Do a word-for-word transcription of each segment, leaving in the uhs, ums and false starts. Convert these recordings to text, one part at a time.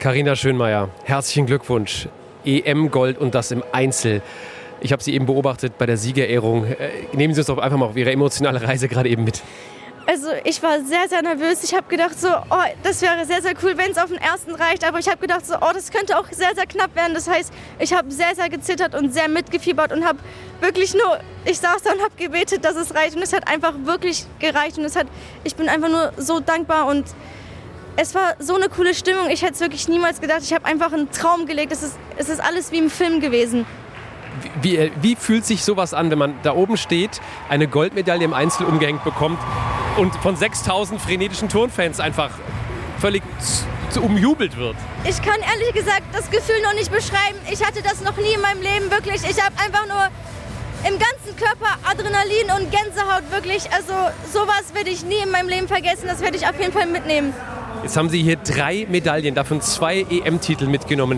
Carina Schönmeier, herzlichen Glückwunsch. E M-Gold und das im Einzel. Ich habe Sie eben beobachtet bei der Siegerehrung. Nehmen Sie uns doch einfach mal auf Ihre emotionale Reise gerade eben mit. Also ich war sehr, sehr nervös. Ich habe gedacht so, oh, das wäre sehr, sehr cool, wenn es auf den ersten reicht. Aber ich habe gedacht so, oh, das könnte auch sehr, sehr knapp werden. Das heißt, ich habe sehr, sehr gezittert und sehr mitgefiebert und habe wirklich nur, ich saß da und habe gebetet, dass es reicht. Und es hat einfach wirklich gereicht. Und es hat, ich bin einfach nur so dankbar und es war so eine coole Stimmung. Ich hätte es wirklich niemals gedacht. Ich habe einfach einen Traum gelegt. Es ist, es ist alles wie im Film gewesen. Wie, wie, wie fühlt sich sowas an, wenn man da oben steht, eine Goldmedaille im Einzel umgehängt bekommt und von sechstausend frenetischen Turnfans einfach völlig zu, zu umjubelt wird? Ich kann ehrlich gesagt das Gefühl noch nicht beschreiben. Ich hatte das noch nie in meinem Leben, wirklich. Ich habe einfach nur im ganzen Körper Adrenalin und Gänsehaut, wirklich. Also sowas werde ich nie in meinem Leben vergessen. Das werde ich auf jeden Fall mitnehmen. Jetzt haben Sie hier drei Medaillen, davon zwei E M-Titel mitgenommen.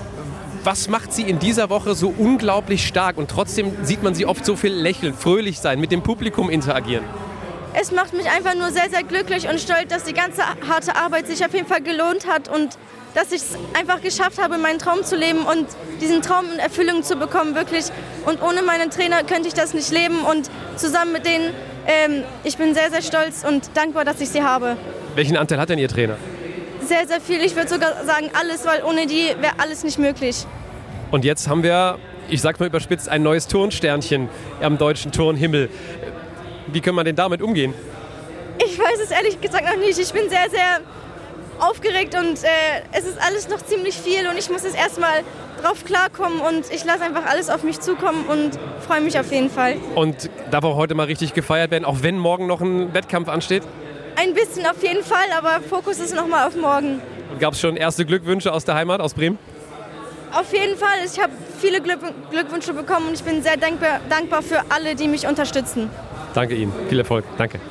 Was macht Sie in dieser Woche so unglaublich stark und trotzdem sieht man Sie oft so viel lächeln, fröhlich sein, mit dem Publikum interagieren? Es macht mich einfach nur sehr, sehr glücklich und stolz, dass die ganze harte Arbeit sich auf jeden Fall gelohnt hat und dass ich es einfach geschafft habe, meinen Traum zu leben und diesen Traum in Erfüllung zu bekommen, wirklich. Und ohne meinen Trainer könnte ich das nicht leben und zusammen mit denen, ähm, ich bin sehr, sehr stolz und dankbar, dass ich sie habe. Welchen Anteil hat denn Ihr Trainer? Sehr, sehr viel. Ich würde sogar sagen alles, weil ohne die wäre alles nicht möglich. Und jetzt haben wir, ich sag's mal überspitzt, ein neues Turnsternchen am deutschen Turnhimmel. Wie kann man denn damit umgehen? Ich weiß es ehrlich gesagt noch nicht. Ich bin sehr, sehr aufgeregt und äh, es ist alles noch ziemlich viel und ich muss jetzt erstmal drauf klarkommen und ich lasse einfach alles auf mich zukommen und freue mich auf jeden Fall. Und darf auch heute mal richtig gefeiert werden, auch wenn morgen noch ein Wettkampf ansteht? Ein bisschen auf jeden Fall, aber Fokus ist nochmal auf morgen. Und gab es schon erste Glückwünsche aus der Heimat, aus Bremen? Auf jeden Fall. Ich habe viele Glückwünsche bekommen und ich bin sehr dankbar, dankbar für alle, die mich unterstützen. Danke Ihnen. Viel Erfolg. Danke.